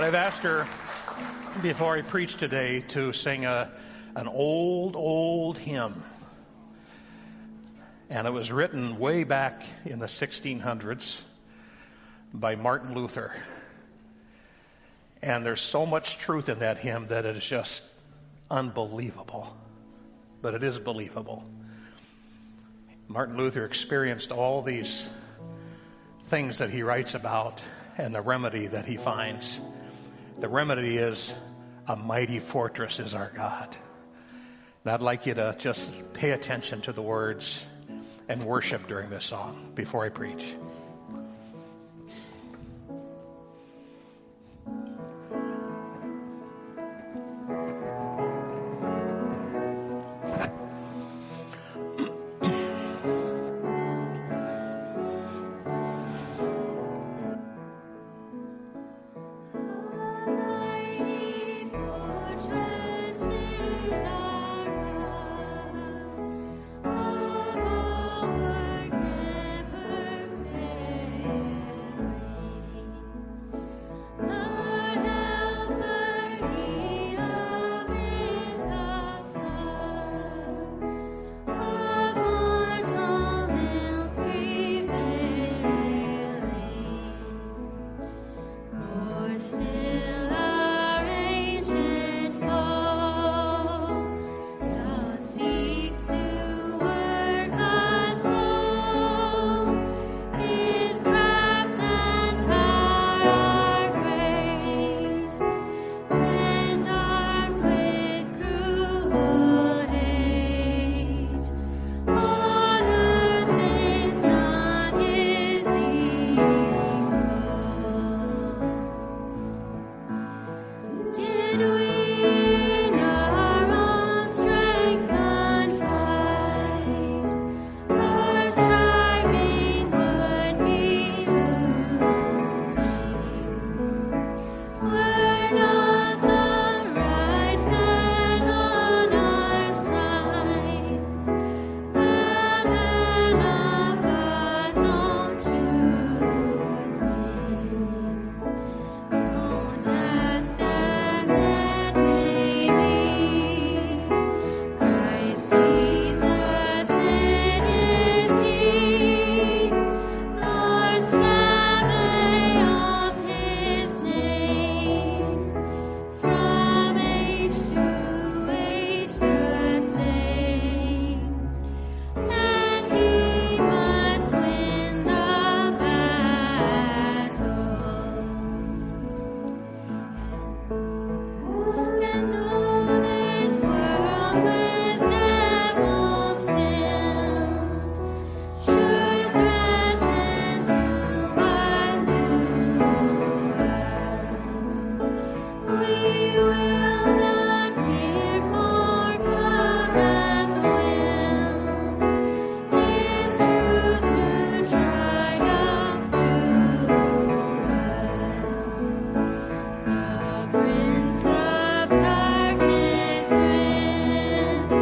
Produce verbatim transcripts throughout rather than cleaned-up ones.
I've asked her before I preach today to sing a, an old, old hymn. And it was written way back in the sixteen hundreds by Martin Luther. And there's so much truth in that hymn that it is just unbelievable. But it is believable. Martin Luther experienced all these things that he writes about and the remedy that he finds. The remedy is a mighty fortress is our God. And I'd like you to just pay attention to the words and worship during this song before I preach. Prince of darkness, grin.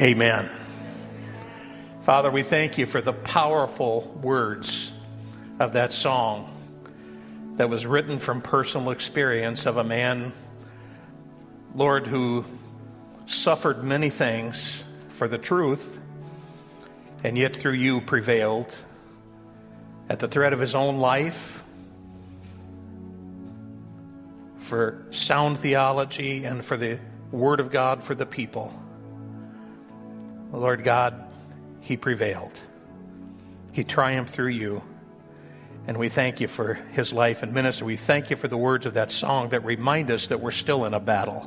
Amen. Father, we thank you for the powerful words of that song that was written from personal experience of a man, Lord, who suffered many things for the truth, and yet through you prevailed at the threat of his own life, for sound theology and for the Word of God for the people. Lord God, he prevailed. He triumphed through you. And we thank you for his life and ministry. We thank you for the words of that song that remind us that we're still in a battle.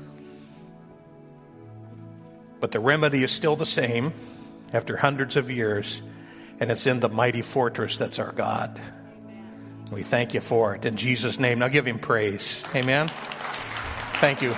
But the remedy is still the same after hundreds of years, and it's in the mighty fortress that's our God. We thank you for it in Jesus' name. Now give him praise. Amen. Thank you.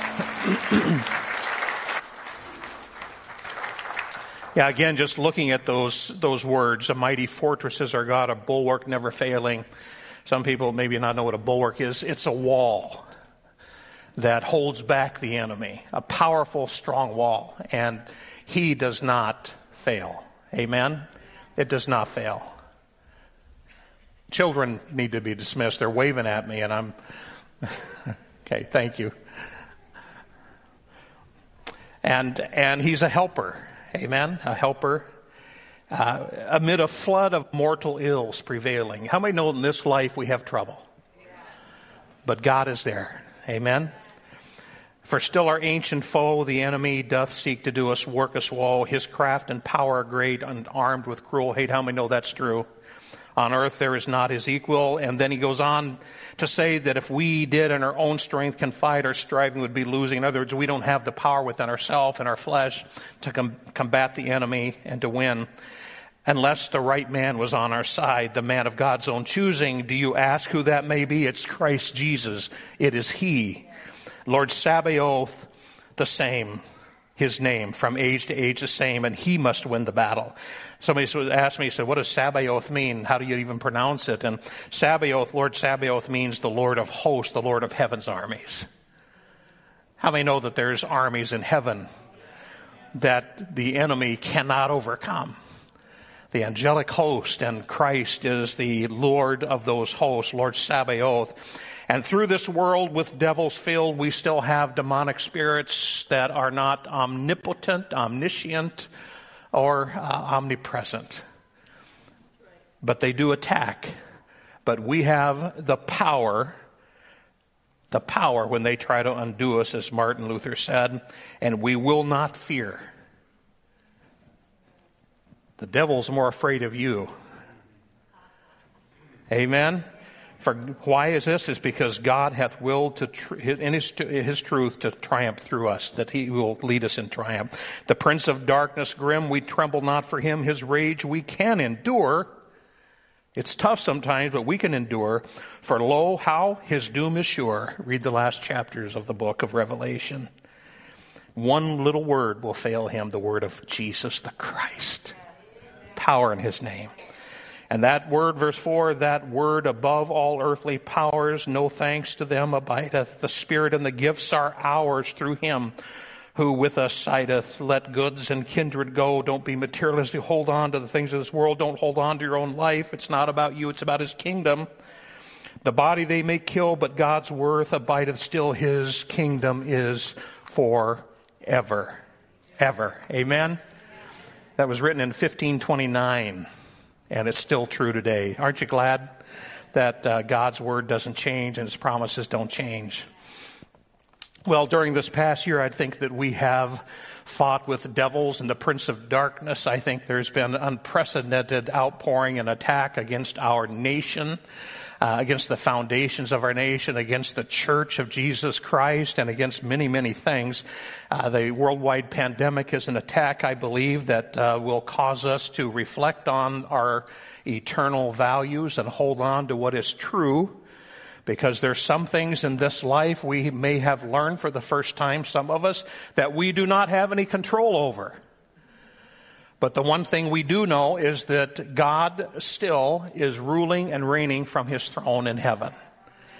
Yeah, again, just looking at those those words, a mighty fortress is our God, a bulwark never failing. Some people maybe not know what a bulwark is. It's a wall that holds back the enemy, a powerful, strong wall, and he does not fail. Amen? It does not fail. Children need to be dismissed. They're waving at me, and I'm... Okay, thank you. And and he's a helper. Amen. A helper. Uh, amid a flood of mortal ills prevailing. How many know in this life we have trouble? But God is there. Amen. For still our ancient foe, the enemy, doth seek to do us, work us woe. His craft and power are great, and armed with cruel hate. How many know that's true? On earth there is not his equal. And then he goes on to say that if we did in our own strength confide, our striving would be losing. In other words, we don't have the power within ourselves and our flesh to com- combat the enemy and to win. Unless the right man was on our side, the man of God's own choosing. Do you ask who that may be? It's Christ Jesus. It is he. Lord Sabaoth, the same. His name, from age to age the same, and he must win the battle. Somebody asked me, said, what does Sabaoth mean? How do you even pronounce it? And Sabaoth, Lord Sabaoth means the Lord of hosts, the Lord of heaven's armies. How many know that there's armies in heaven that the enemy cannot overcome? The angelic host, and Christ is the Lord of those hosts, Lord Sabaoth. And through this world with devils filled, we still have demonic spirits that are not omnipotent, omniscient, or uh, omnipresent. But they do attack. But we have the power, the power when they try to undo us, as Martin Luther said, and we will not fear. The devil's more afraid of you. Amen? For why is this? Is because God hath willed to tr- in his, his truth to triumph through us, that he will lead us in triumph. The prince of darkness grim, we tremble not for him. His rage we can endure. It's tough sometimes, but we can endure. For lo, how? His doom is sure. Read the last chapters of the book of Revelation. One little word will fail him, the word of Jesus the Christ. Power in his name. And that word, verse four, that word above all earthly powers, no thanks to them abideth. The Spirit and the gifts are ours through him who with us sideth. Let goods and kindred go. Don't be materialistic. Hold on to the things of this world. Don't hold on to your own life. It's not about you. It's about his kingdom. The body they may kill, but God's worth abideth still. His kingdom is forever. Ever. Amen? That was written in fifteen twenty-nine. And it's still true today. Aren't you glad that uh, God's word doesn't change and his promises don't change? Well, during this past year, I think that we have fought with devils and the prince of darkness. I think there's been unprecedented outpouring and attack against our nation, uh, against the foundations of our nation, against the church of Jesus Christ, and against many, many things. Uh, the worldwide pandemic is an attack, I believe, that uh, will cause us to reflect on our eternal values and hold on to what is true. Because there's some things in this life we may have learned for the first time, some of us, that we do not have any control over. But the one thing we do know is that God still is ruling and reigning from his throne in heaven.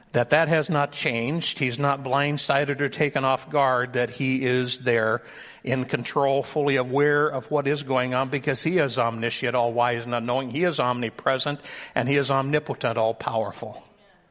that that has not changed. He's not blindsided or taken off guard, that he is there in control, fully aware of what is going on, because he is omniscient, all wise and unknowing. He is omnipresent, and he is omnipotent, all powerful.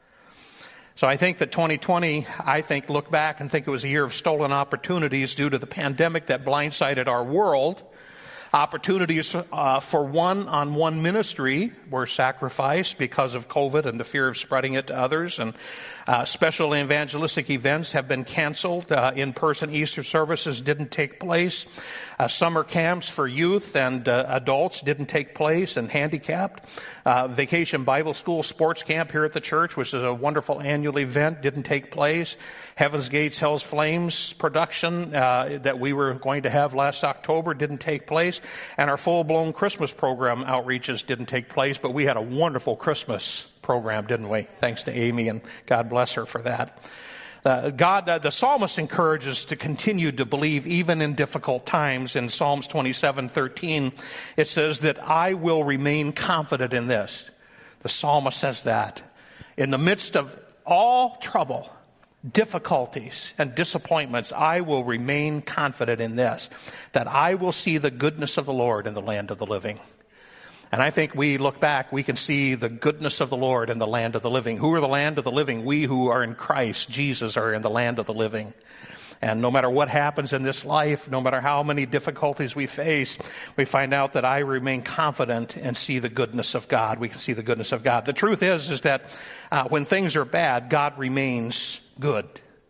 So I think that twenty twenty, I think, look back and think it was a year of stolen opportunities due to the pandemic that blindsided our world. Opportunities uh, for one-on-one ministry were sacrificed because of COVID and the fear of spreading it to others. And uh, special evangelistic events have been canceled. Uh, in-person Easter services didn't take place. Uh, summer camps for youth and uh, adults didn't take place, and handicapped. Uh, vacation Bible school sports camp here at the church, which is a wonderful annual event, didn't take place. Heaven's Gates, Hell's Flames production uh, that we were going to have last October didn't take place. And our full-blown Christmas program outreaches didn't take place, but we had a wonderful Christmas program, didn't we? Thanks to Amy, and God bless her for that. Uh, God, uh, the psalmist encourages to continue to believe even in difficult times. In Psalms twenty-seven thirteen, it says that I will remain confident in this. The psalmist says that. In the midst of all trouble, difficulties, and disappointments, I will remain confident in this, that I will see the goodness of the Lord in the land of the living. And I think we look back, we can see the goodness of the Lord in the land of the living. Who are the land of the living? We who are in Christ Jesus are in the land of the living. And no matter what happens in this life, no matter how many difficulties we face, we find out that I remain confident and see the goodness of God. We can see the goodness of God. The truth is, is that uh, when things are bad, God remains good.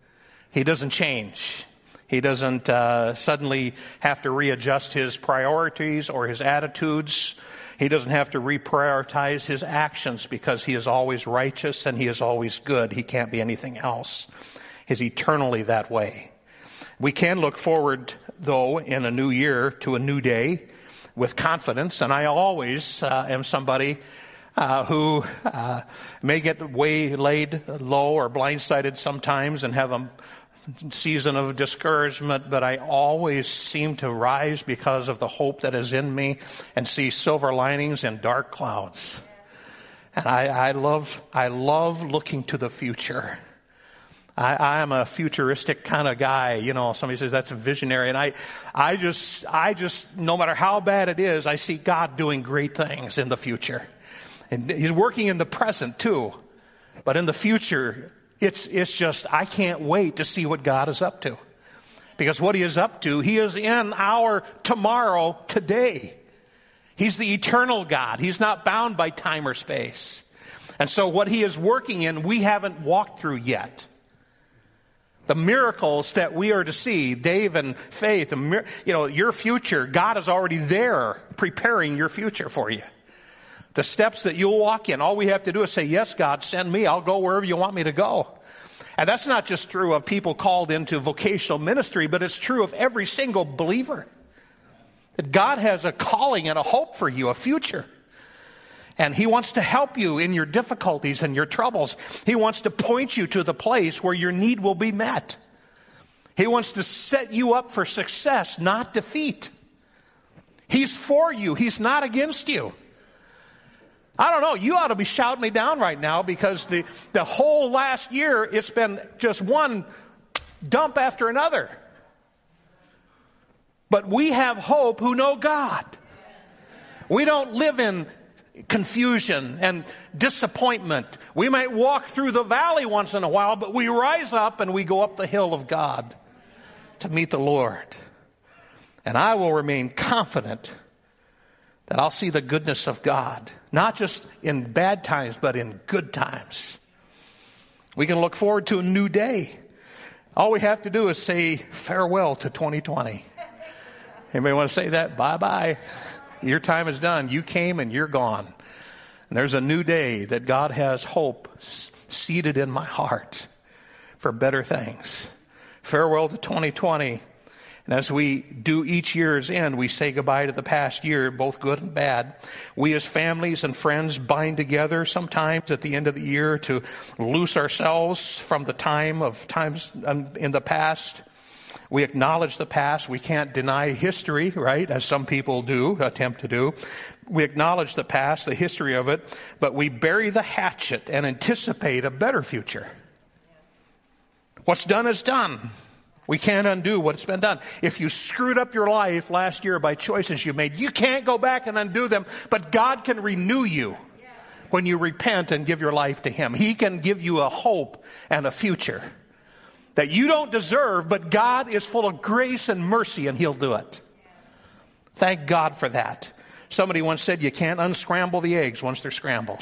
He doesn't change. He doesn't uh, suddenly have to readjust his priorities or his attitudes. He doesn't have to reprioritize his actions, because he is always righteous and he is always good. He can't be anything else. He's eternally that way. We can look forward, though, in a new year to a new day with confidence. And I always uh, am somebody uh, who uh, may get waylaid low or blindsided sometimes and have a season of discouragement, but I always seem to rise because of the hope that is in me and see silver linings in dark clouds. And I, I love, I love looking to the future. I, I am a futuristic kind of guy. You know, somebody says that's a visionary, and I, I just, I just, no matter how bad it is, I see God doing great things in the future. And he's working in the present too, but in the future, It's, it's just, I can't wait to see what God is up to. Because what he is up to, he is in our tomorrow today. He's the eternal God. He's not bound by time or space. And so what he is working in, we haven't walked through yet. The miracles that we are to see, Dave and Faith, you know, your future, God is already there preparing your future for you. The steps that you'll walk in, all we have to do is say, yes, God, send me. I'll go wherever you want me to go. And that's not just true of people called into vocational ministry, but it's true of every single believer. That God has a calling and a hope for you, a future. And he wants to help you in your difficulties and your troubles. He wants to point you to the place where your need will be met. He wants to set you up for success, not defeat. He's for you. He's not against you. I don't know, you ought to be shouting me down right now, because the, the whole last year, it's been just one dump after another. But we have hope who know God. We don't live in confusion and disappointment. We might walk through the valley once in a while, but we rise up and we go up the hill of God to meet the Lord. And I will remain confident that I'll see the goodness of God, not just in bad times, but in good times. We can look forward to a new day. All we have to do is say farewell to twenty twenty. Anybody want to say that? Bye-bye. Your time is done. You came and you're gone. And there's a new day that God has hope seated in my heart for better things. Farewell to twenty twenty. And as we do each year's end, we say goodbye to the past year, both good and bad. We as families and friends bind together sometimes at the end of the year to loose ourselves from the time of times in the past. We acknowledge the past. We can't deny history, right, as some people do, attempt to do. We acknowledge the past, the history of it, but we bury the hatchet and anticipate a better future. What's done is done. We can't undo what's been done. If you screwed up your life last year by choices you made, you can't go back and undo them, but God can renew you when you repent and give your life to Him. He can give you a hope and a future that you don't deserve, but God is full of grace and mercy, and He'll do it. Thank God for that. Somebody once said you can't unscramble the eggs once they're scrambled.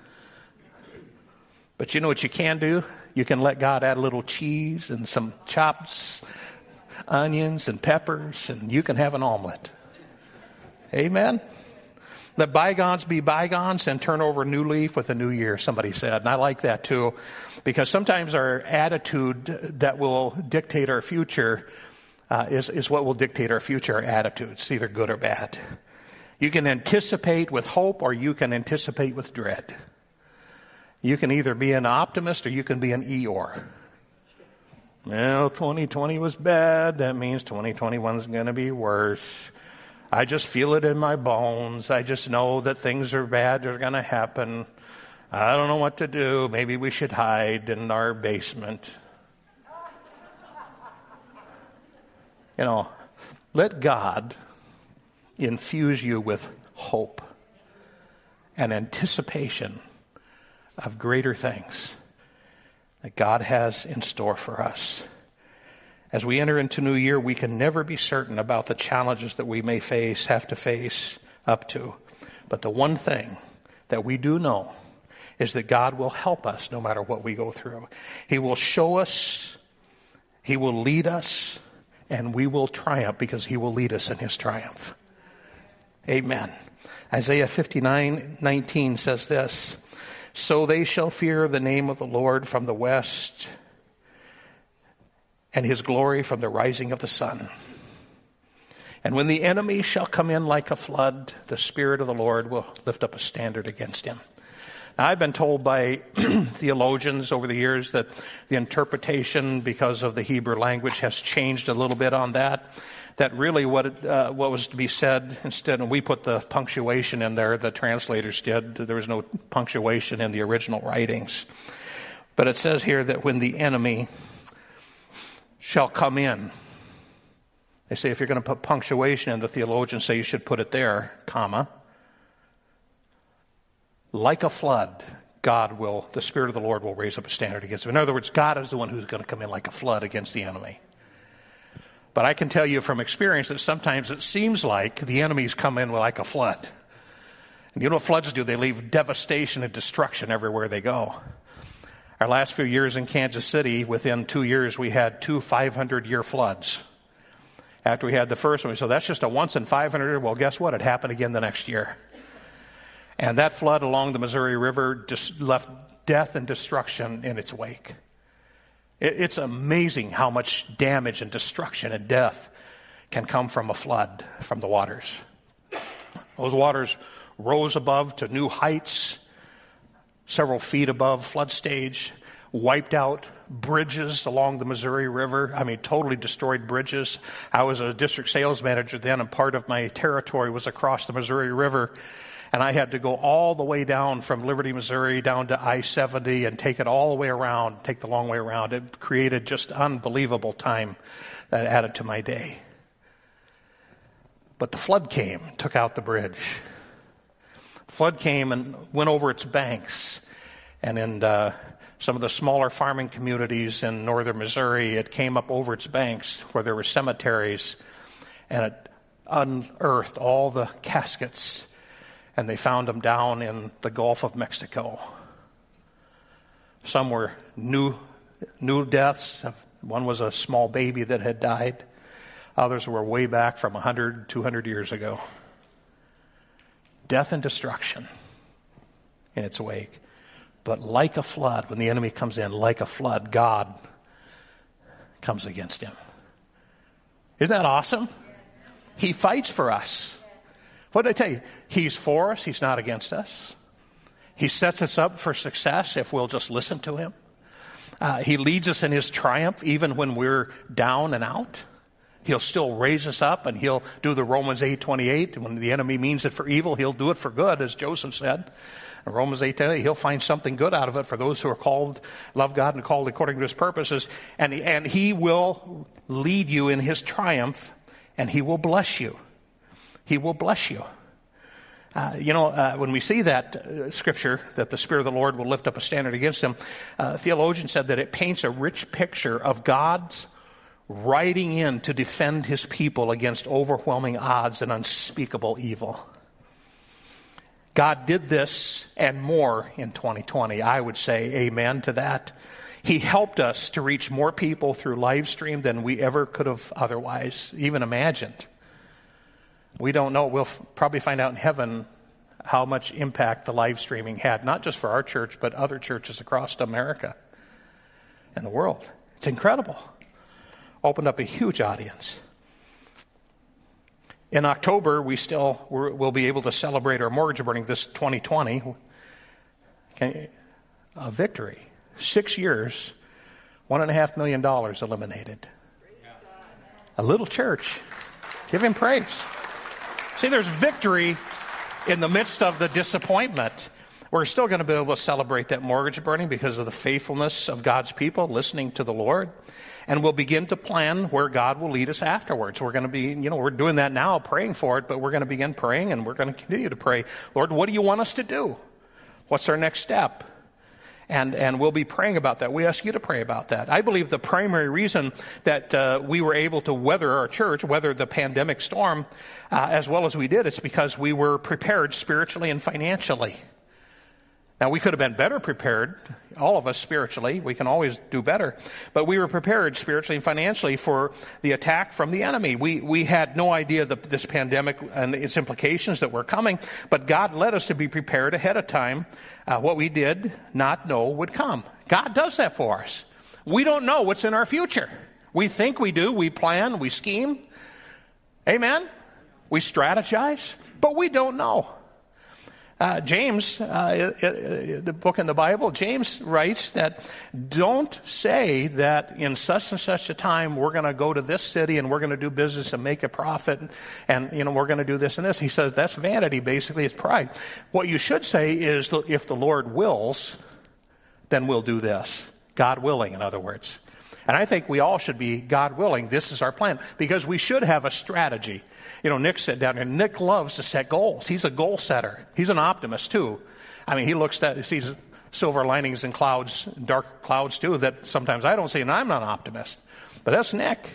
But you know what you can do? You can let God add a little cheese and some chops, onions and peppers, and you can have an omelet. Amen? Let bygones be bygones and turn over a new leaf with a new year, somebody said. And I like that too, because sometimes our attitude that will dictate our future uh, is, is what will dictate our future, our attitudes, either good or bad. You can anticipate with hope, or you can anticipate with dread. You can either be an optimist or you can be an Eeyore. Well, twenty twenty was bad. That means twenty twenty-one is going to be worse. I just feel it in my bones. I just know that things are bad are going to happen. I don't know what to do. Maybe we should hide in our basement. You know, let God infuse you with hope and anticipation of greater things that God has in store for us. As we enter into New Year, we can never be certain about the challenges that we may face, have to face up to. But the one thing that we do know is that God will help us no matter what we go through. He will show us, He will lead us, and we will triumph because He will lead us in His triumph. Amen. Isaiah fifty-nine nineteen says this, "So they shall fear the name of the Lord from the west, and His glory from the rising of the sun. And when the enemy shall come in like a flood, the Spirit of the Lord will lift up a standard against him." Now, I've been told by theologians over the years that the interpretation, because of the Hebrew language, has changed a little bit on that. That really what it, uh, what was to be said instead, and we put the punctuation in there, the translators did. There was no punctuation in the original writings. But it says here that when the enemy shall come in. They say if you're going to put punctuation in, the theologians say you should put it there, comma. Like a flood, God will, the Spirit of the Lord will raise up a standard against him. In other words, God is the one who's going to come in like a flood against the enemy. But I can tell you from experience that sometimes it seems like the enemies come in like a flood. And you know what floods do? They leave devastation and destruction everywhere they go. Our last few years in Kansas City, within two years, we had two five hundred year floods. After we had the first one, so that's just a once in five hundred. Well, guess what? It happened again the next year. And that flood along the Missouri River just left death and destruction in its wake. It, it's amazing how much damage and destruction and death can come from a flood, from the waters. Those waters rose above to new heights, several feet above flood stage, wiped out bridges along the Missouri River. I mean, totally destroyed bridges. I was a district sales manager then, and part of my territory was across the Missouri River. And I had to go all the way down from Liberty, Missouri, down to I seventy and take it all the way around, take the long way around. It created just unbelievable time that added to my day. But the flood came, took out the bridge. Flood came and went over its banks. And in uh, some of the smaller farming communities in northern Missouri, it came up over its banks where there were cemeteries, and it unearthed all the caskets, and they found them down in the Gulf of Mexico. Some were new, new deaths. One was a small baby that had died. Others were way back from one hundred, two hundred years ago. Death and destruction in its wake. But like a flood, when the enemy comes in, like a flood, God comes against him. Isn't that awesome? He fights for us. What did I tell you? He's for us. He's not against us. He sets us up for success if we'll just listen to him. Uh, he leads us in his triumph even when we're down and out. He'll still raise us up, and he'll do the Romans eight twenty-eight. When the enemy means it for evil, he'll do it for good, as Joseph said. In Romans eight twenty-eight, he'll find something good out of it for those who are called, love God and called according to his purposes. And, and he will lead you in his triumph, and he will bless you. He will bless you. Uh, you know, uh, when we see that uh, scripture, that the Spirit of the Lord will lift up a standard against him, uh, a theologian said that it paints a rich picture of God's riding in to defend his people against overwhelming odds and unspeakable evil. God did this and more in twenty twenty. I would say amen to that. He helped us to reach more people through live stream than we ever could have otherwise even imagined. We don't know. We'll f- probably find out in heaven how much impact the live streaming had, not just for our church, but other churches across America and the world. It's incredible. Opened up a huge audience. In October, we still will be able to celebrate our mortgage burning this twenty twenty. Okay, a victory. Six years, one and a half million dollars eliminated. A little church. Give him praise. See, there's victory in the midst of the disappointment. We're still going to be able to celebrate that mortgage burning because of the faithfulness of God's people listening to the Lord. And we'll begin to plan where God will lead us afterwards. We're going to be, you know, we're doing that now, praying for it, but we're going to begin praying, and we're going to continue to pray. Lord, what do you want us to do? What's our next step? And and we'll be praying about that. We ask you to pray about that. I believe the primary reason that uh, we were able to weather our church, weather the pandemic storm, uh, as well as we did, is because we were prepared spiritually and financially. Now, we could have been better prepared, all of us spiritually. We can always do better. But we were prepared spiritually and financially for the attack from the enemy. We we had no idea that this pandemic and its implications that were coming, but God led us to be prepared ahead of time. Uh, what we did not know would come. God does that for us. We don't know what's in our future. We think we do. We plan. We scheme. Amen? We strategize. But we don't know. Uh, James, uh, it, it, the book in the Bible, James writes that don't say that in such and such a time we're going to go to this city and we're going to do business and make a profit and, and you know, we're going to do this and this. He says that's vanity, basically. It's pride. What you should say is, if the Lord wills, then we'll do this. God willing, in other words. And I think we all should be, God willing, this is our plan, because we should have a strategy. You know, Nick said down here, Nick loves to set goals. He's a goal setter. He's an optimist too. I mean, he looks at, sees silver linings in clouds, dark clouds too, that sometimes I don't see, and I'm not an optimist. But that's Nick.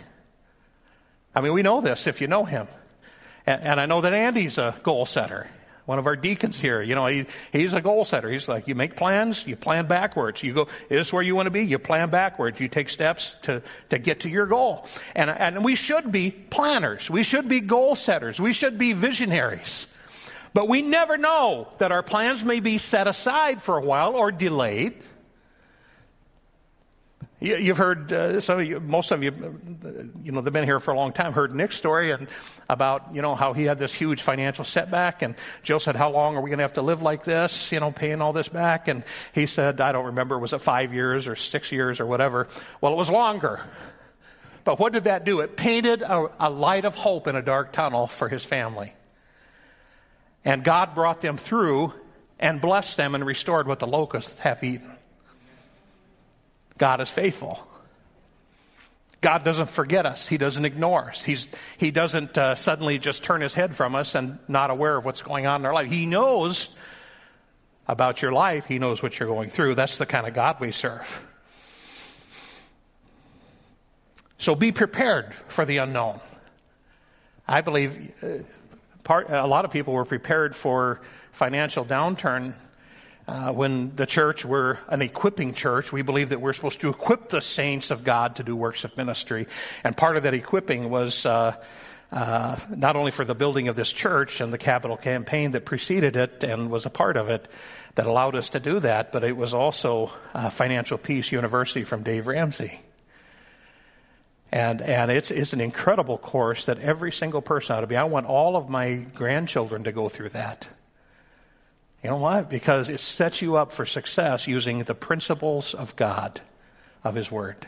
I mean, we know this if you know him. And, and I know that Andy's a goal setter. One of our deacons here, you know, he, he's a goal setter. He's like, you make plans, you plan backwards. You go, is this where you want to be? You plan backwards. You take steps to, to get to your goal. And, and we should be planners. We should be goal setters. We should be visionaries. But we never know that our plans may be set aside for a while or delayed. You've heard, uh, some of you, most of you, you know, they've been here for a long time, heard Nick's story and about, you know, how he had this huge financial setback. And Jill said, how long are we going to have to live like this, you know, paying all this back? And he said, I don't remember, was it five years or six years or whatever? Well, it was longer. But what did that do? It painted a, a light of hope in a dark tunnel for his family. And God brought them through and blessed them and restored what the locusts have eaten. God is faithful. God doesn't forget us. He doesn't ignore us. He's, he doesn't uh, suddenly just turn his head from us and not aware of what's going on in our life. He knows about your life. He knows what you're going through. That's the kind of God we serve. So be prepared for the unknown. I believe uh, part, a lot of people were prepared for financial downturn. Uh, when the church, we're an equipping church, we believe that we're supposed to equip the saints of God to do works of ministry. And part of that equipping was uh, uh, not only for the building of this church and the capital campaign that preceded it and was a part of it that allowed us to do that, but it was also uh, Financial Peace University from Dave Ramsey. And and it's it's an incredible course that every single person ought to be. I want all of my grandchildren to go through that. You know why? Because it sets you up for success using the principles of God. of his word.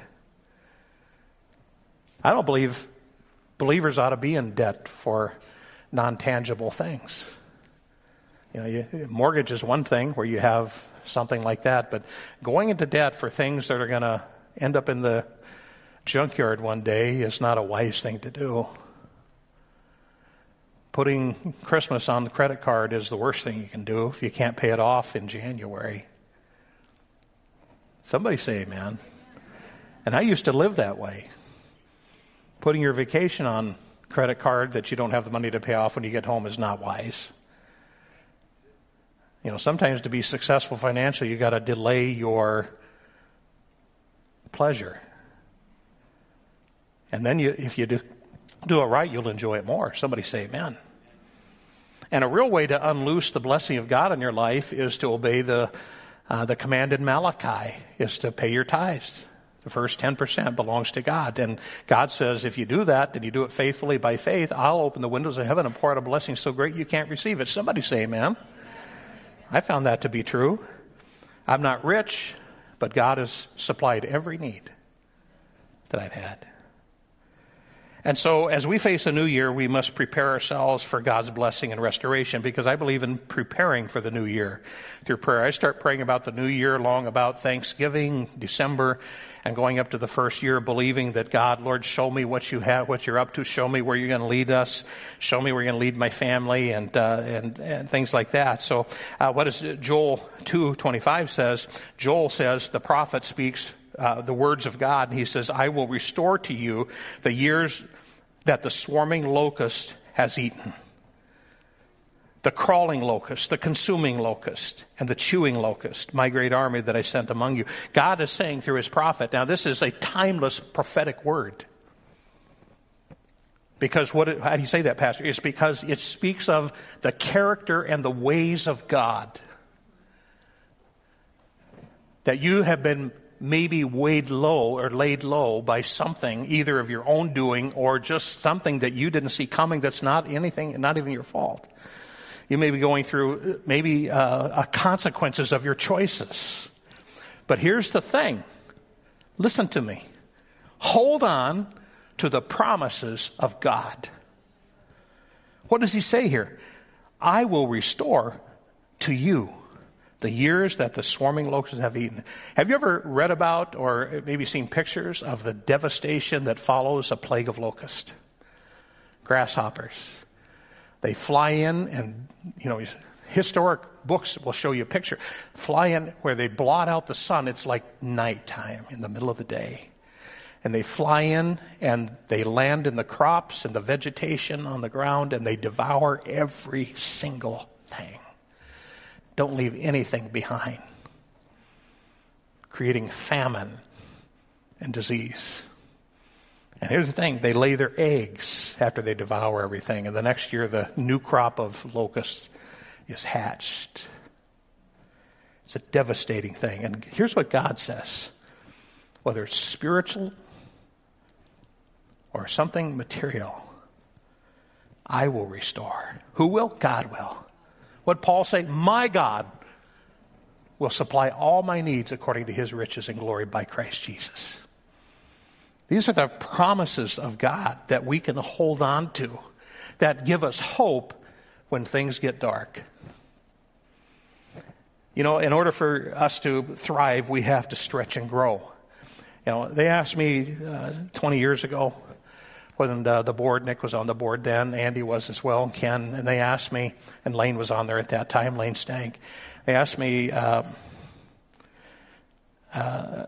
I don't believe believers ought to be in debt for non-tangible things. You know, you, mortgage is one thing where you have something like that, but going into debt for things that are going to end up in the junkyard one day is not a wise thing to do. Putting Christmas on the credit card is the worst thing you can do if you can't pay it off in January. Somebody say amen. And I used to live that way. Putting your vacation on credit card that you don't have the money to pay off when you get home is not wise. You know, sometimes to be successful financially, you got to delay your pleasure. And then you, if you do, do it right, you'll enjoy it more. Somebody say amen. And a real way to unloose the blessing of God in your life is to obey the uh, the command in Malachi, is to pay your tithes. The first ten percent belongs to God. And God says, if you do that, and you do it faithfully by faith, I'll open the windows of heaven and pour out a blessing so great you can't receive it. Somebody say amen. I found that to be true. I'm not rich, but God has supplied every need that I've had. And so as we face a new year, we must prepare ourselves for God's blessing and restoration, because I believe in preparing for the new year through prayer. I start praying about the new year long about Thanksgiving, December, and going up to the first year, believing that God, Lord, show me what you have, what you're up to. Show me where you're going to lead us. Show me where you're going to lead my family, and uh, and and things like that. So uh, what does Joel two twenty-five says? Joel says, the prophet speaks uh, the words of God, and he says, I will restore to you the years that the swarming locust has eaten. The crawling locust, the consuming locust, and the chewing locust, my great army that I sent among you. God is saying through his prophet, now this is a timeless prophetic word. Because what, how do you say that, Pastor? It's because it speaks of the character and the ways of God. That you have been maybe weighed low or laid low by something, either of your own doing or just something that you didn't see coming that's not anything, not even your fault. You may be going through maybe uh, consequences of your choices. But here's the thing. Listen to me. Hold on to the promises of God. What does he say here? I will restore to you the years that the swarming locusts have eaten. Have you ever read about or maybe seen pictures of the devastation that follows a plague of locusts? Grasshoppers. They fly in, and, you know, historic books will show you a picture. Fly in where they blot out the sun. It's like nighttime in the middle of the day. And they fly in and they land in the crops and the vegetation on the ground, and they devour every single thing. Don't leave anything behind, creating famine and disease. And here's the thing, they lay their eggs after they devour everything, and the next year the new crop of locusts is hatched. It's a devastating thing. And here's what God says, whether it's spiritual or something material, I will restore. Who will? God will. What Paul say? My God will supply all my needs according to his riches and glory by Christ Jesus. These are the promises of God that we can hold on to, that give us hope when things get dark. You know, in order for us to thrive, we have to stretch and grow. You know, they asked me uh, twenty years ago, when uh, the board, Nick was on the board then, Andy was as well, and Ken, and they asked me, and Lane was on there at that time, Lane Stank. They asked me um, uh,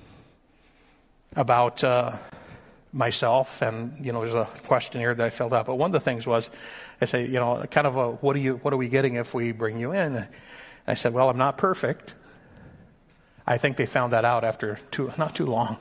about uh, myself, and, you know, there's a questionnaire that I filled out. But one of the things was, I say, you know, kind of a, what do you, what are we getting if we bring you in? And I said, well, I'm not perfect. I think they found that out after too, not too long.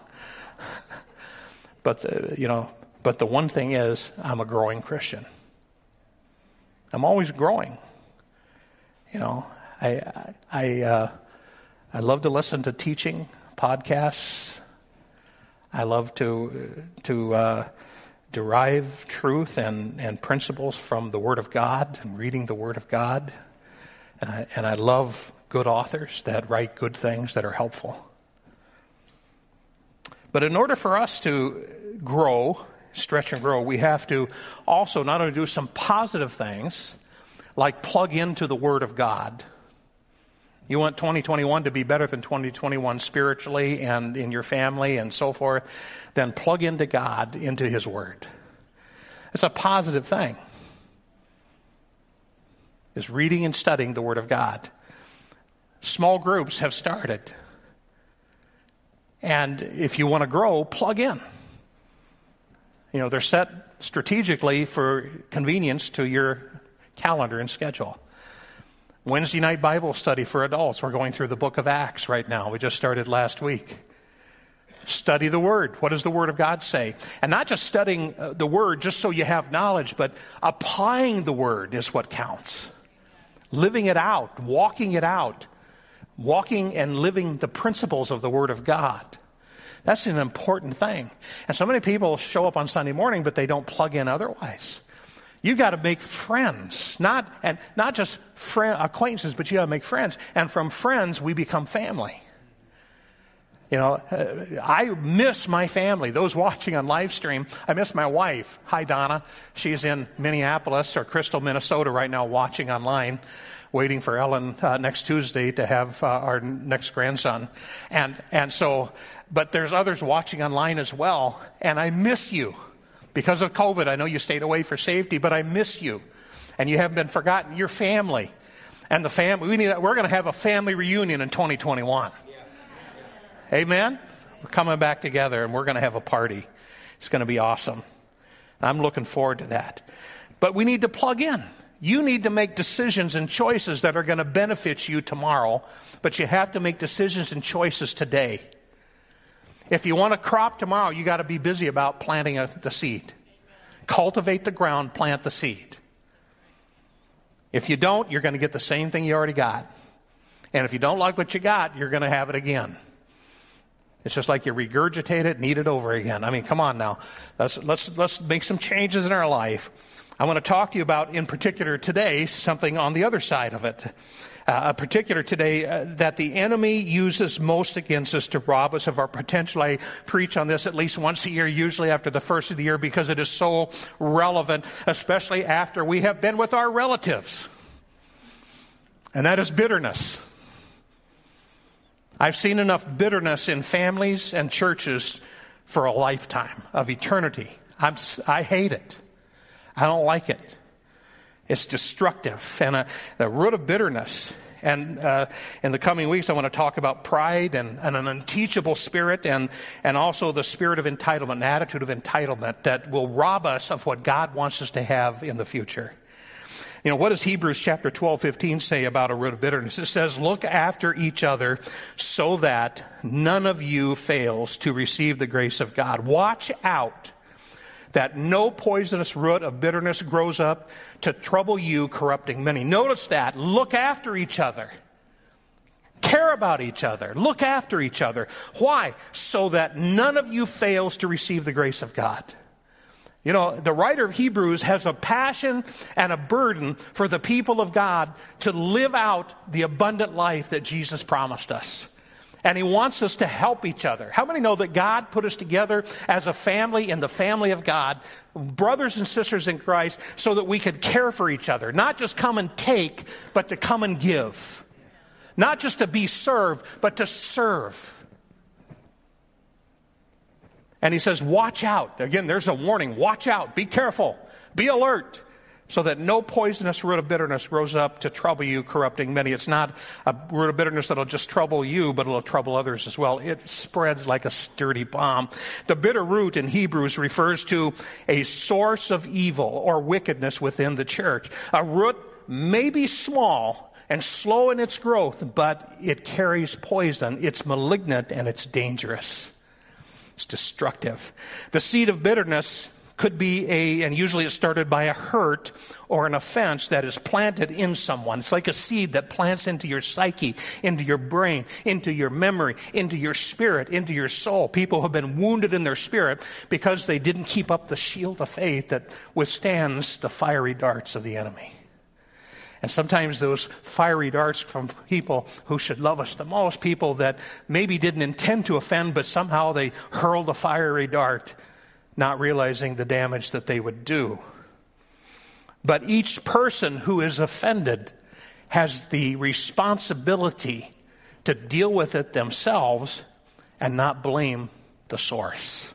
But, uh, you know, But the one thing is, I'm a growing Christian. I'm always growing. You know, I I uh, I love to listen to teaching podcasts. I love to to uh, derive truth and, and principles from the Word of God and reading the Word of God. And I and I love good authors that write good things that are helpful. But in order for us to grow, stretch and grow, we have to also not only do some positive things, like plug into the Word of God. You want twenty twenty-one to be better than twenty twenty-one spiritually and in your family and so forth, then plug into God, into His Word. It's a positive thing. Is reading and studying the Word of God. Small groups have started. And if you want to grow, plug in. You know, they're set strategically for convenience to your calendar and schedule. Wednesday night Bible study for adults. We're going through the book of Acts right now. We just started last week. Study the Word. What does the Word of God say? And not just studying the Word just so you have knowledge, but applying the Word is what counts. Living it out, walking it out, walking and living the principles of the Word of God. That's an important thing. And so many people show up on Sunday morning, but they don't plug in otherwise. You got to make friends, not and not just friend, acquaintances, but you got to make friends. And from friends, we become family. You know, uh, I miss my family. Those watching on live stream, I miss my wife. Hi, Donna. She's in Minneapolis or Crystal, Minnesota right now, watching online, waiting for Ellen uh, next Tuesday to have uh, our next grandson. And and so, but there's others watching online as well. And I miss you. Because of COVID, I know you stayed away for safety, but I miss you. And you haven't been forgotten. Your family. And the family, we need, we're going to have a family reunion in twenty twenty-one. Amen? We're coming back together and we're going to have a party. It's going to be awesome. I'm looking forward to that. But we need to plug in. You need to make decisions and choices that are going to benefit you tomorrow, but you have to make decisions and choices today. If you want to crop tomorrow, you got to be busy about planting a, the seed. Cultivate the ground, plant the seed. If you don't, you're going to get the same thing you already got. And if you don't like what you got, you're going to have it again. It's just like you regurgitate it and eat it over again. I mean, come on now. Let's, let's, let's make some changes in our life. I want to talk to you about, in particular today, something on the other side of it. Uh, a particular today uh, that the enemy uses most against us to rob us of our potential. I preach on this at least once a year, usually after the first of the year, because it is so relevant, especially after we have been with our relatives. And that is bitterness. I've seen enough bitterness in families and churches for a lifetime of eternity. I'm, I hate it. I don't like it. It's destructive and a, the root of bitterness. And uh, in the coming weeks, I want to talk about pride and, and an unteachable spirit and, and also the spirit of entitlement, an attitude of entitlement that will rob us of what God wants us to have in the future. You know, what does Hebrews chapter twelve, fifteen say about a root of bitterness? It says, look after each other so that none of you fails to receive the grace of God. Watch out that no poisonous root of bitterness grows up to trouble you, corrupting many. Notice that. Look after each other. Care about each other. Look after each other. Why? So that none of you fails to receive the grace of God. You know, the writer of Hebrews has a passion and a burden for the people of God to live out the abundant life that Jesus promised us. And he wants us to help each other. How many know that God put us together as a family in the family of God, brothers and sisters in Christ, so that we could care for each other? Not just come and take, but to come and give. Not just to be served, but to serve. And he says, watch out. Again, there's a warning. Watch out. Be careful. Be alert. So that no poisonous root of bitterness grows up to trouble you, corrupting many. It's not a root of bitterness that'll just trouble you, but it'll trouble others as well. It spreads like a sturdy bomb. The bitter root in Hebrews refers to a source of evil or wickedness within the church. A root may be small and slow in its growth, but it carries poison. It's malignant and it's dangerous. It's destructive. The seed of bitterness could be a, and usually it's started by a hurt or an offense that is planted in someone. It's like a seed that plants into your psyche, into your brain, into your memory, into your spirit, into your soul. People have been wounded in their spirit because they didn't keep up the shield of faith that withstands the fiery darts of the enemy. And sometimes those fiery darts from people who should love us the most, people that maybe didn't intend to offend, but somehow they hurled a fiery dart, not realizing the damage that they would do. But each person who is offended has the responsibility to deal with it themselves and not blame the source.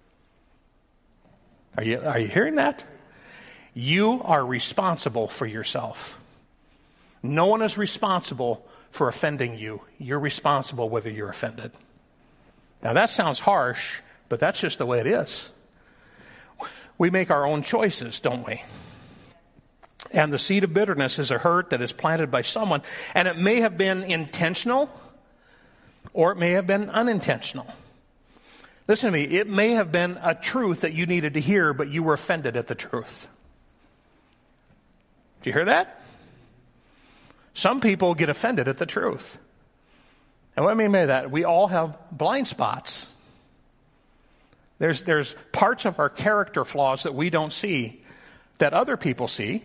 Are you, are you hearing that? You are responsible for yourself. No one is responsible for offending you. You're responsible whether you're offended. Now that sounds harsh, but that's just the way it is. We make our own choices, don't we? And the seed of bitterness is a hurt that is planted by someone, and it may have been intentional or it may have been unintentional. Listen to me, it may have been a truth that you needed to hear, but you were offended at the truth. Do you hear that? Some people get offended at the truth. And what I mean by that, we all have blind spots. There's, there's parts of our character flaws that we don't see that other people see.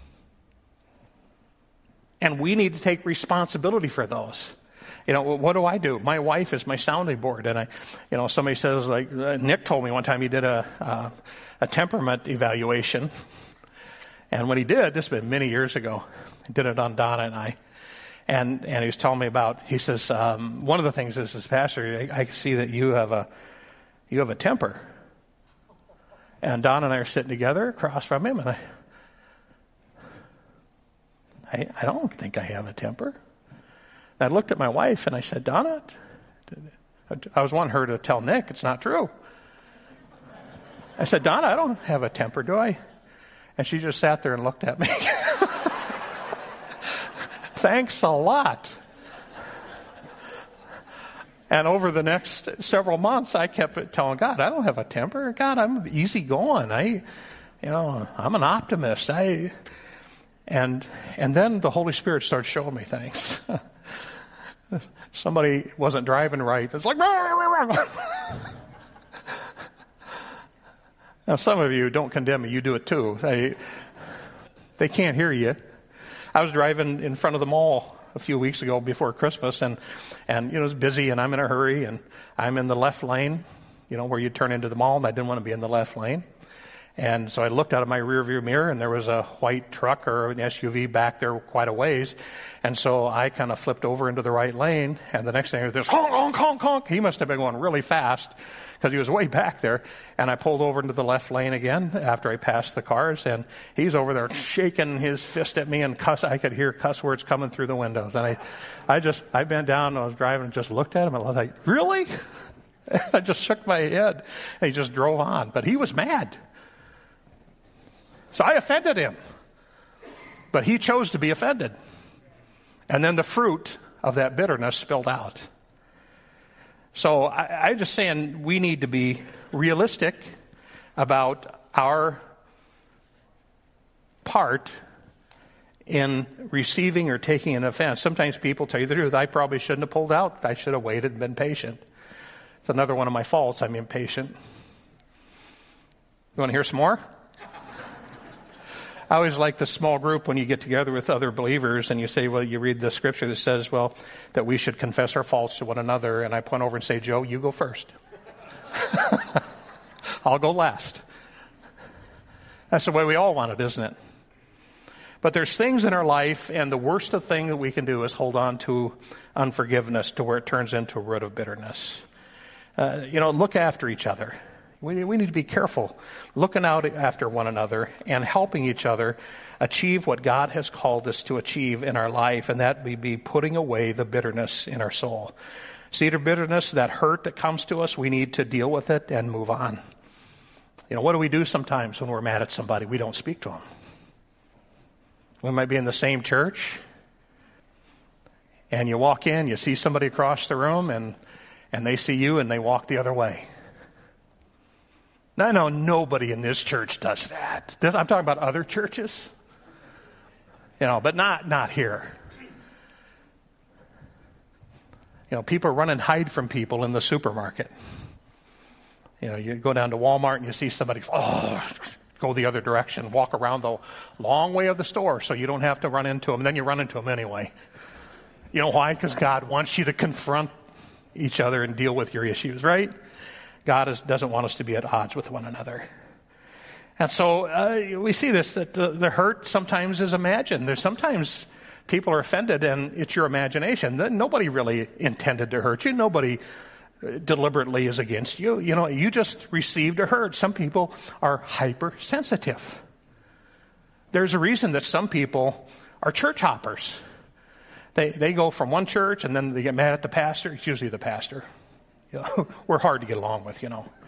And we need to take responsibility for those. You know, what do I do? My wife is my sounding board. And I, you know, somebody says, like, Nick told me one time he did a, a, a temperament evaluation. And when he did, this has been many years ago, he did it on Donna and I. And, and he was telling me about, he says, um, one of the things is, as pastor, I, I see that you have a, you have a temper. And Donna and I are sitting together across from him, and I, I, I don't think I have a temper. And I looked at my wife and I said, Donna, I was wanting her to tell Nick it's not true. I said, Donna, I don't have a temper, do I? And she just sat there and looked at me. Thanks a lot. And over the next several months, I kept telling God, I don't have a temper. God, I'm easygoing. I, you know, I'm an optimist. I, and, and then the Holy Spirit started showing me things. Somebody wasn't driving right. It's like, now some of you don't condemn me. You do it too. They, they can't hear you. I was driving in front of the mall a few weeks ago before Christmas, and, and, you know, it was busy, and I'm in a hurry, and I'm in the left lane, you know, where you turn into the mall, and I didn't want to be in the left lane. And so I looked out of my rear view mirror, and there was a white truck or an S U V back there quite a ways. And so I kind of flipped over into the right lane, and the next thing, there's honk, honk, honk, honk. He must have been going really fast because he was way back there. And I pulled over into the left lane again after I passed the cars, and he's over there shaking his fist at me and cuss. I could hear cuss words coming through the windows. And I, I just, I bent down and I was driving and just looked at him, and I was like, really? I just shook my head, and he just drove on. But he was mad. So I offended him. But he chose to be offended. And then the fruit of that bitterness spilled out. So I, I'm just saying we need to be realistic about our part in receiving or taking an offense. Sometimes people tell you the truth. I probably shouldn't have pulled out. I should have waited and been patient. It's another one of my faults. I'm impatient. You want to hear some more? I always like the small group when you get together with other believers and you say, well, you read the scripture that says, well, that we should confess our faults to one another. And I point over and say, Joe, you go first. I'll go last. That's the way we all want it, isn't it? But there's things in our life, and the worst of thing that we can do is hold on to unforgiveness to where it turns into a root of bitterness. Uh, you know, look after each other. We, we need to be careful looking out after one another and helping each other achieve what God has called us to achieve in our life, and that we be putting away the bitterness in our soul. Seed of bitterness, that hurt that comes to us, we need to deal with it and move on. You know, what do we do sometimes when we're mad at somebody? We don't speak to them. We might be in the same church, and you walk in, you see somebody across the room, and, and they see you, and they walk the other way. No, no, nobody in this church does that. This, I'm talking about other churches. You know, but not, not here. You know, people run and hide from people in the supermarket. You know, you go down to Walmart and you see somebody, oh, go the other direction, walk around the long way of the store so you don't have to run into them. Then you run into them anyway. You know why? Because God wants you to confront each other and deal with your issues, right? God is, doesn't want us to be at odds with one another. And so uh, we see this, that the, the hurt sometimes is imagined. There's sometimes people are offended and it's your imagination. Nobody really intended to hurt you. Nobody deliberately is against you. You know, you just received a hurt. Some people are hypersensitive. There's a reason that some people are church hoppers. They they go from one church and then they get mad at the pastor. It's usually the pastor. You know, we're hard to get along with, you know.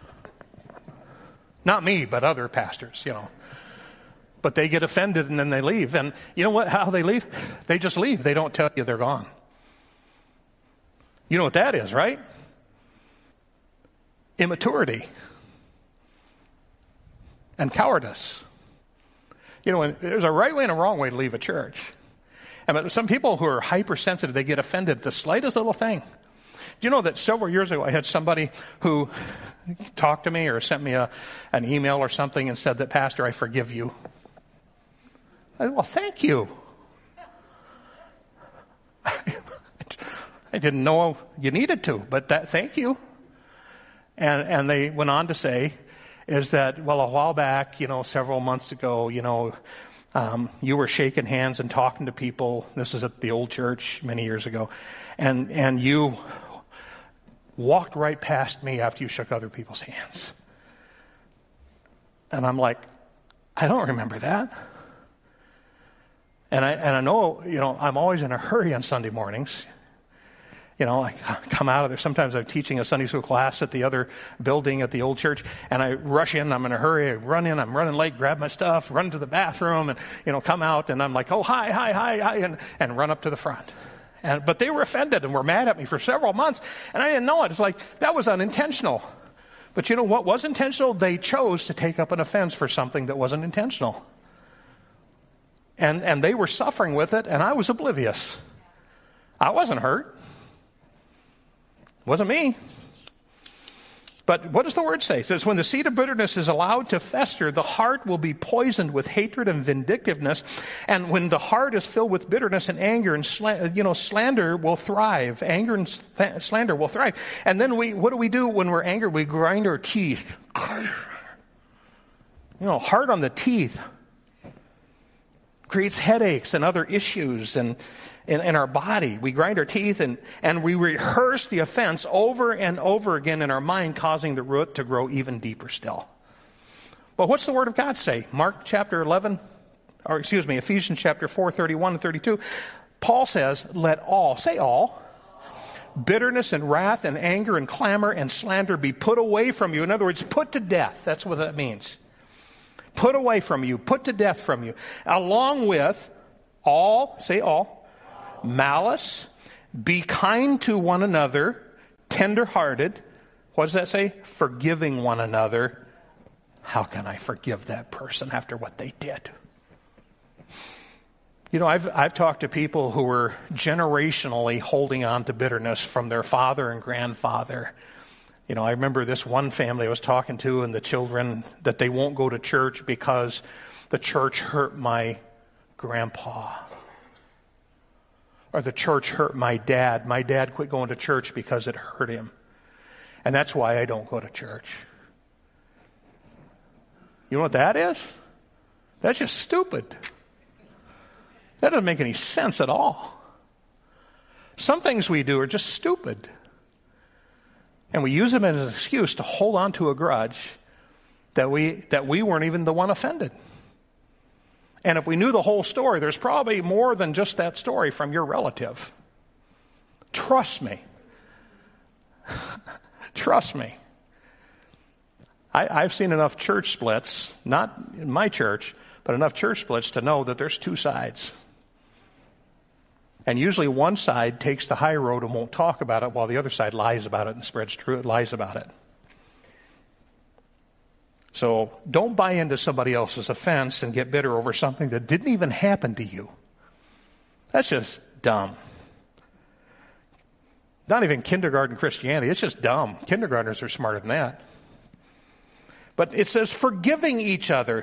Not me, but other pastors, you know. But they get offended and then they leave. And you know what? How they leave? They just leave. They don't tell you they're gone. You know what that is, right? Immaturity and cowardice. You know, there's a right way and a wrong way to leave a church. And some people who are hypersensitive, they get offended at the slightest little thing. Do you know that several years ago I had somebody who talked to me or sent me a, an email or something and said that, Pastor, I forgive you. I said, well, thank you. I didn't know you needed to, but that, thank you. And, and they went on to say, is that, well, a while back, you know, several months ago, you know, um, you were shaking hands and talking to people. This is at the old church many years ago. And, and you walked right past me after you shook other people's hands. And I'm like, I don't remember that. And I, and I know, you know, I'm always in a hurry on Sunday mornings. You know, I come out of there. Sometimes I'm teaching a Sunday school class at the other building at the old church, and I rush in. I'm in a hurry. I run in. I'm running late, grab my stuff, run to the bathroom, and, you know, come out, and I'm like, oh, hi, hi, hi, hi, and, and run up to the front. And, but they were offended and were mad at me for several months, and I didn't know it. It's like, that was unintentional. But you know what was intentional? They chose to take up an offense for something that wasn't intentional. And, and they were suffering with it, and I was oblivious. I wasn't hurt. Wasn't me. But what does the word say? It says, when the seed of bitterness is allowed to fester, the heart will be poisoned with hatred and vindictiveness. And when the heart is filled with bitterness and anger and, sl- you know, slander will thrive. Anger and th- slander will thrive. And then we, what do we do when we're angry? We grind our teeth. You know, hard on the teeth. Creates headaches and other issues and in, in our body. We grind our teeth and, and we rehearse the offense over and over again in our mind, causing the root to grow even deeper still. But what's the Word of God say? Mark chapter eleven, or excuse me, Ephesians chapter four, thirty-one and thirty-two. Paul says, let all, say all, bitterness and wrath and anger and clamor and slander be put away from you. In other words, put to death. That's what that means. Put away from you, put to death from you, along with all, say all, malice, be kind to one another, tender-hearted. What does that say? Forgiving one another. How can I forgive that person after what they did? You know, I've I've talked to people who were generationally holding on to bitterness from their father and grandfather. You know, I remember this one family I was talking to, and the children, that they won't go to church because the church hurt my grandpa. Or the church hurt my dad. My dad quit going to church because it hurt him. And that's why I don't go to church. You know what that is? That's just stupid. That doesn't make any sense at all. Some things we do are just stupid. And we use them as an excuse to hold on to a grudge that we that we weren't even the one offended. And if we knew the whole story, there's probably more than just that story from your relative. Trust me. Trust me. I, I've seen enough church splits, not in my church, but enough church splits to know that there's two sides. And usually one side takes the high road and won't talk about it, while the other side lies about it and spreads true lies about it. So don't buy into somebody else's offense and get bitter over something that didn't even happen to you. That's just dumb. Not even kindergarten Christianity. It's just dumb. Kindergartners are smarter than that. But it says forgiving each other.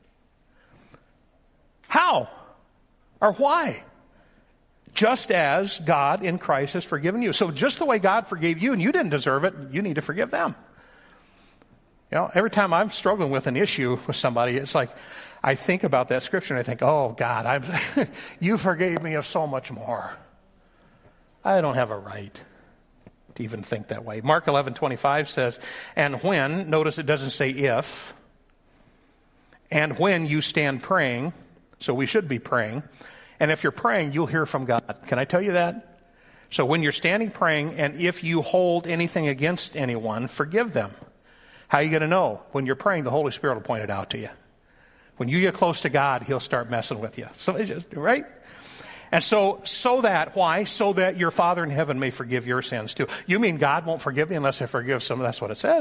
How? Or why? Just as God in Christ has forgiven you. So just the way God forgave you and you didn't deserve it, you need to forgive them. You know, every time I'm struggling with an issue with somebody, it's like I think about that scripture and I think, oh God, I'm, you forgave me of so much more. I don't have a right to even think that way. Mark eleven twenty-five says, and when, notice it doesn't say if, and when you stand praying, so we should be praying, and if you're praying, you'll hear from God. Can I tell you that? So when you're standing praying, and if you hold anything against anyone, forgive them. How are you going to know? When you're praying, the Holy Spirit will point it out to you. When you get close to God, He'll start messing with you. So it's just, right? And so, so that, why? So that your Father in heaven may forgive your sins too. You mean God won't forgive me unless I forgive some? That's what it says.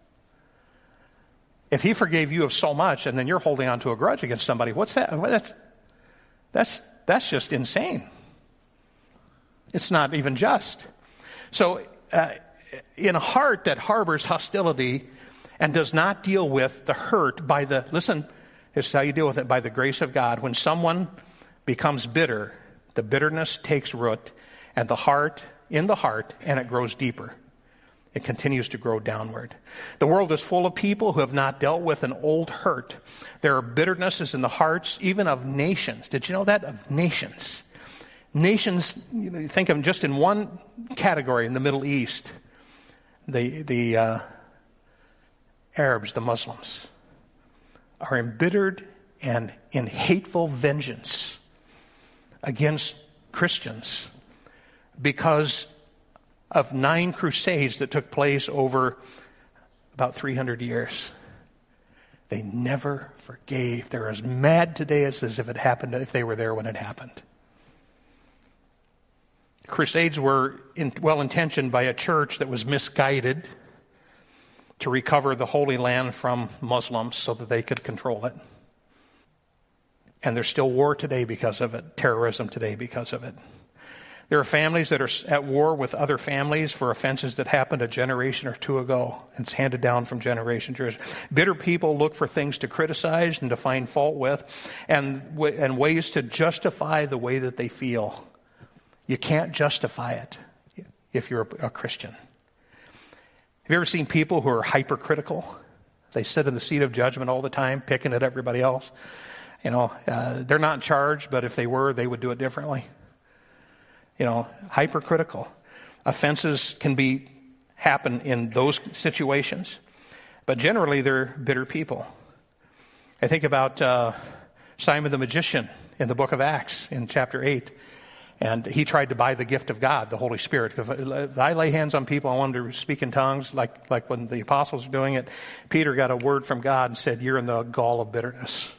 If He forgave you of so much and then you're holding on to a grudge against somebody, what's that? That's, that's, that's just insane. It's not even just. So, uh, in a heart that harbors hostility and does not deal with the hurt by the, listen, this is how you deal with it, by the grace of God. When someone becomes bitter, the bitterness takes root and the heart, in the heart, and it grows deeper. It continues to grow downward. The world is full of people who have not dealt with an old hurt. There are bitternesses in the hearts, even of nations. Did you know that? Of nations. Nations, you know, think of them just in one category in the Middle East. The, the uh, Arabs, the Muslims, are embittered and in hateful vengeance against Christians because of nine crusades that took place over about three hundred years. They never forgave. They're as mad today as, as if it happened, if they were there when it happened. Crusades were in, well-intentioned by a church that was misguided to recover the Holy Land from Muslims so that they could control it. And there's still war today because of it, terrorism today because of it. There are families that are at war with other families for offenses that happened a generation or two ago. It's handed down from generation to generation. Bitter people look for things to criticize and to find fault with and, and ways to justify the way that they feel. You can't justify it if you're a Christian. Have you ever seen people who are hypercritical? They sit in the seat of judgment all the time, picking at everybody else. You know, uh, they're not in charge, but if they were, they would do it differently. You know, hypercritical. Offenses can be happen in those situations, but generally they're bitter people. I think about uh, Simon the magician in the book of Acts in chapter eight. And he tried to buy the gift of God, the Holy Spirit. If I lay hands on people, I want them to speak in tongues, like, like when the apostles were doing it. Peter got a word from God and said, you're in the gall of bitterness.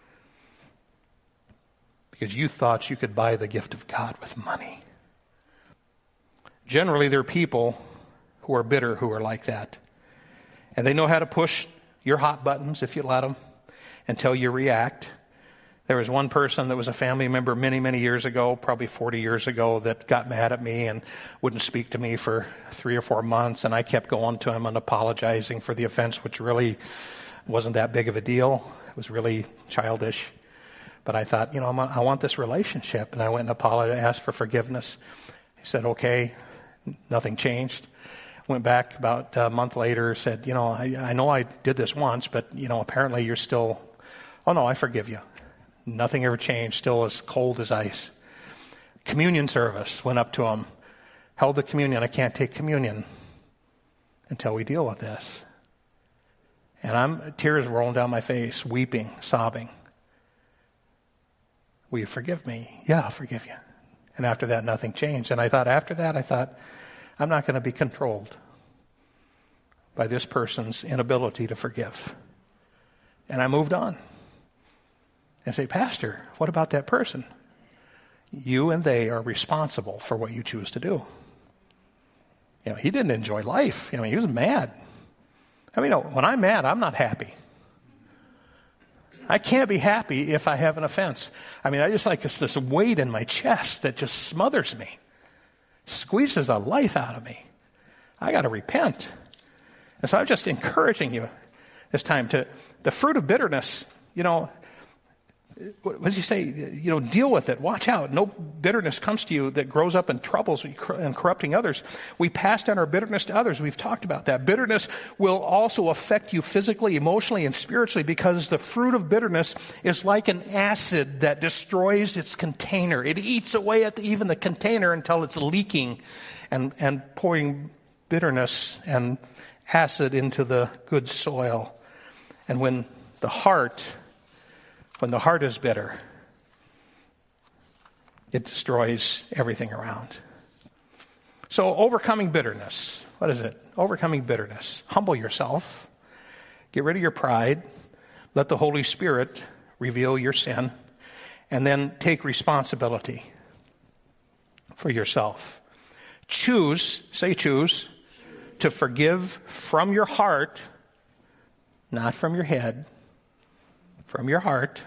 Because you thought you could buy the gift of God with money. Generally, there are people who are bitter who are like that. And they know how to push your hot buttons, if you let them, until you react. There was one person that was a family member many, many years ago, probably forty years ago, that got mad at me and wouldn't speak to me for three or four months. And I kept going to him and apologizing for the offense, which really wasn't that big of a deal. It was really childish. But I thought, you know, I want this relationship. And I went and apologized, asked for forgiveness. He said, okay. Nothing changed. Went back about a month later, said, you know, I, I know I did this once, but, you know, apparently you're still, oh no, I forgive you. Nothing ever changed, still as cold as ice. Communion service, went up to him, held the communion. I can't take communion until we deal with this. And I'm tears rolling down my face, weeping, sobbing. Will you forgive me? Yeah, I'll forgive you. And after that, nothing changed. And I thought, after that, I thought, I'm not going to be controlled by this person's inability to forgive. And I moved on. And say, Pastor, what about that person? You and they are responsible for what you choose to do. You know, he didn't enjoy life. You know, he was mad. I mean, when I'm mad, I'm not happy. I can't be happy if I have an offense. I mean, I just like this, this weight in my chest that just smothers me, squeezes the life out of me. I got to repent. And so I'm just encouraging you It's time to, the fruit of bitterness, you know, what does he say? You know, deal with it. Watch out. No bitterness comes to you that grows up in troubles and corrupting others. We pass down our bitterness to others. We've talked about that. Bitterness will also affect you physically, emotionally, and spiritually, because the fruit of bitterness is like an acid that destroys its container. It eats away at the, even the container until it's leaking and, and pouring bitterness and acid into the good soil. And when the heart When the heart is bitter, it destroys everything around. So overcoming bitterness. What is it? Overcoming bitterness. Humble yourself. Get rid of your pride. Let the Holy Spirit reveal your sin. And then take responsibility for yourself. Choose, say choose, to forgive from your heart, not from your head, from your heart,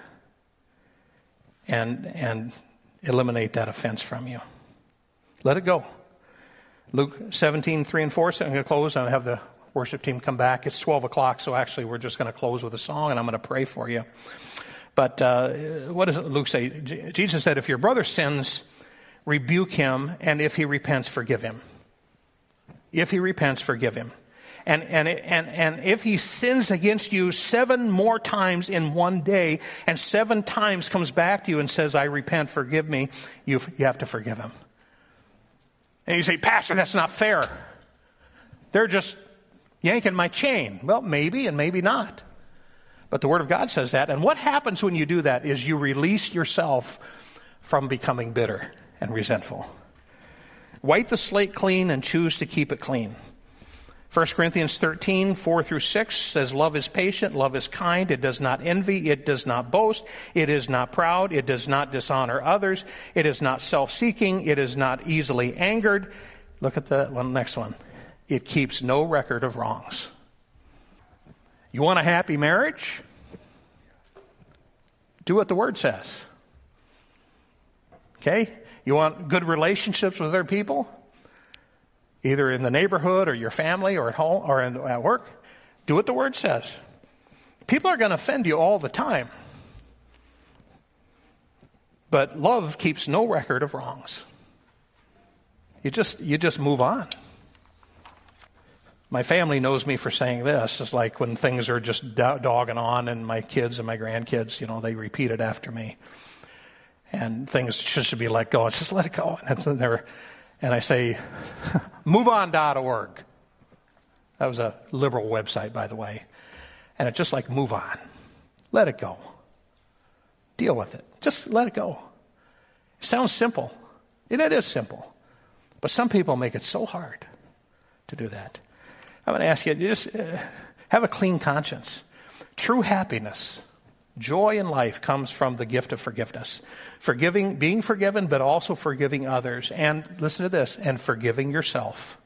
and and eliminate that offense from you. Let it go. Luke seventeen, three and four, so I'm going to close. I'll have the worship team come back. It's twelve o'clock, so actually we're just going to close with a song, and I'm going to pray for you. But uh, what does Luke say? J- Jesus said, if your brother sins, rebuke him, and if he repents, forgive him. If he repents, forgive him. And, and, and, and if he sins against you seven more times in one day, and seven times comes back to you and says, I repent, forgive me, you, you have to forgive him. And you say, Pastor, that's not fair. They're just yanking my chain. Well, maybe and maybe not. But the Word of God says that. And what happens when you do that is you release yourself from becoming bitter and resentful. Wipe the slate clean and choose to keep it clean. First Corinthians thirteen, four through six says, love is patient, love is kind, it does not envy, it does not boast, it is not proud, it does not dishonor others, it is not self-seeking, it is not easily angered. Look at the one, next one. It keeps no record of wrongs. You want a happy marriage? Do what the Word says. Okay? You want good relationships with other people? Either in the neighborhood or your family or at home or in, at work, do what the Word says. People are going to offend you all the time. But love keeps no record of wrongs. You just, you just move on. My family knows me for saying this. It's like when things are just do- dogging on, and my kids and my grandkids, you know, they repeat it after me. And things should be let go. It's just let it go. And they're And I say, move on dot org. That was a liberal website, by the way. And it's just like, move on. Let it go. Deal with it. Just let it go. It sounds simple. And it is simple. But some people make it so hard to do that. I'm going to ask you, just uh, have a clean conscience. True happiness, joy in life comes from the gift of forgiveness. Forgiving, being forgiven, but also forgiving others. And listen to this, and forgiving yourself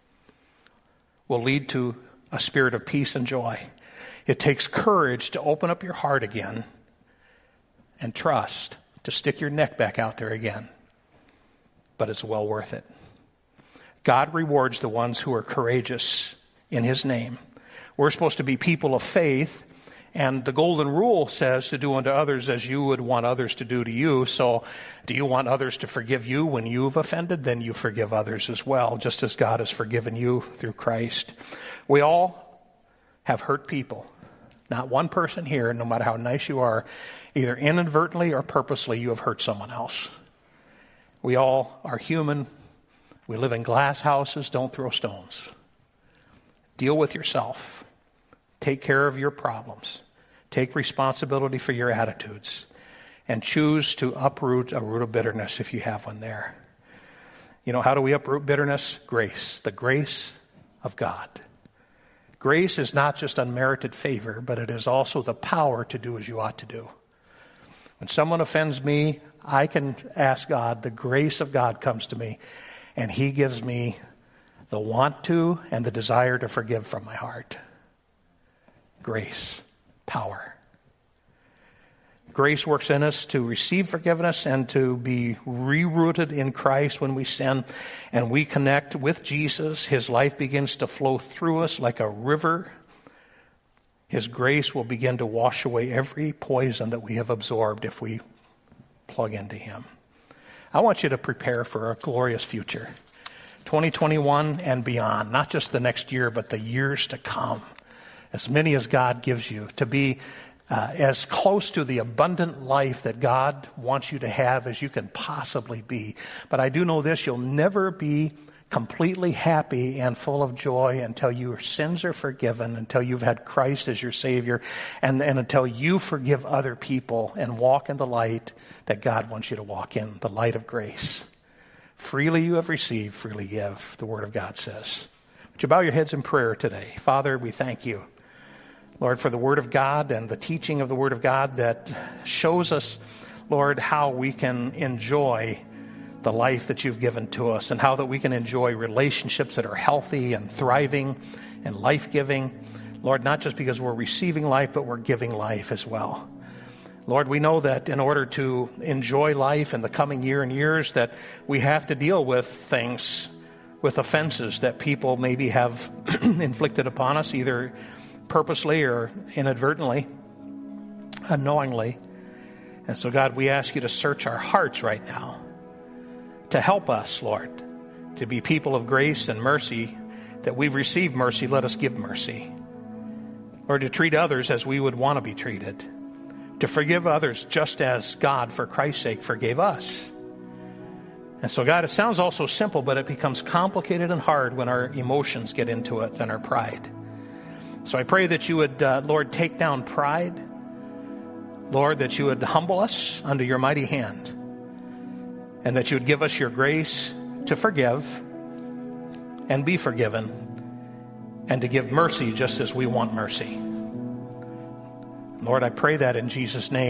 will lead to a spirit of peace and joy. It takes courage to open up your heart again and trust to stick your neck back out there again. But it's well worth it. God rewards the ones who are courageous in His name. We're supposed to be people of faith. And the golden rule says to do unto others as you would want others to do to you. So do you want others to forgive you when you've offended? Then you forgive others as well, just as God has forgiven you through Christ. We all have hurt people. Not one person here, no matter how nice you are, either inadvertently or purposely, you have hurt someone else. We all are human. We live in glass houses. Don't throw stones. Deal with yourself. Take care of your problems. Take responsibility for your attitudes. And choose to uproot a root of bitterness if you have one there. You know, how do we uproot bitterness? Grace. The grace of God. Grace is not just unmerited favor, but it is also the power to do as you ought to do. When someone offends me, I can ask God, the grace of God comes to me, and He gives me the want to and the desire to forgive from my heart. Grace, power. Grace works in us to receive forgiveness and to be rerouted in Christ when we sin and we connect with Jesus. His life begins to flow through us like a river. His grace will begin to wash away every poison that we have absorbed if we plug into Him. I want you to prepare for a glorious future. twenty twenty-one and beyond, not just the next year, but the years to come. As many as God gives you, to be uh, as close to the abundant life that God wants you to have as you can possibly be. But I do know this, you'll never be completely happy and full of joy until your sins are forgiven, until you've had Christ as your Savior, and, and until you forgive other people and walk in the light that God wants you to walk in, the light of grace. Freely you have received, freely give, the Word of God says. Would you bow your heads in prayer today? Father, we thank you, Lord, for the Word of God and the teaching of the Word of God that shows us, Lord, how we can enjoy the life that you've given to us, and how that we can enjoy relationships that are healthy and thriving and life-giving. Lord, not just because we're receiving life, but we're giving life as well. Lord, we know that in order to enjoy life in the coming year and years, that we have to deal with things, with offenses that people maybe have inflicted upon us, either purposely or inadvertently, unknowingly. And so, God, we ask you to search our hearts right now, to help us, Lord, to be people of grace and mercy, that we've received mercy, let us give mercy. Or to treat others as we would want to be treated. To forgive others just as God, for Christ's sake, forgave us. And so, God, it sounds also simple, but it becomes complicated and hard when our emotions get into it and our pride. So I pray that you would, uh, Lord, take down pride. Lord, that you would humble us under your mighty hand. And that you would give us your grace to forgive and be forgiven, and to give mercy just as we want mercy. Lord, I pray that in Jesus' name.